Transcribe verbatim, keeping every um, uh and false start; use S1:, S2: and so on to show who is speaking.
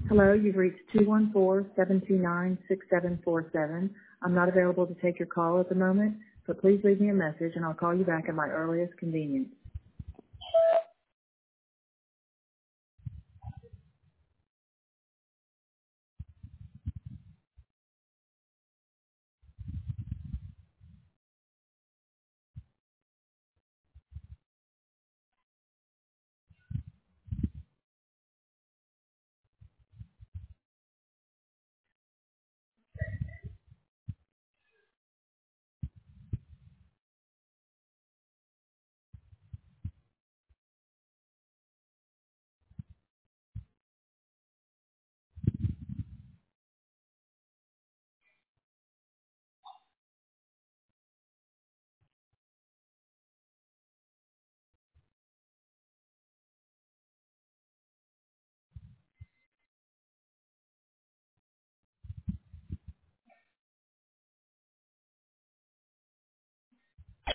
S1: Hello, you've reached two one four, seven two nine, six seven four seven. I'm not available to take your call at the moment, but please leave me a message and I'll call you back at my earliest convenience.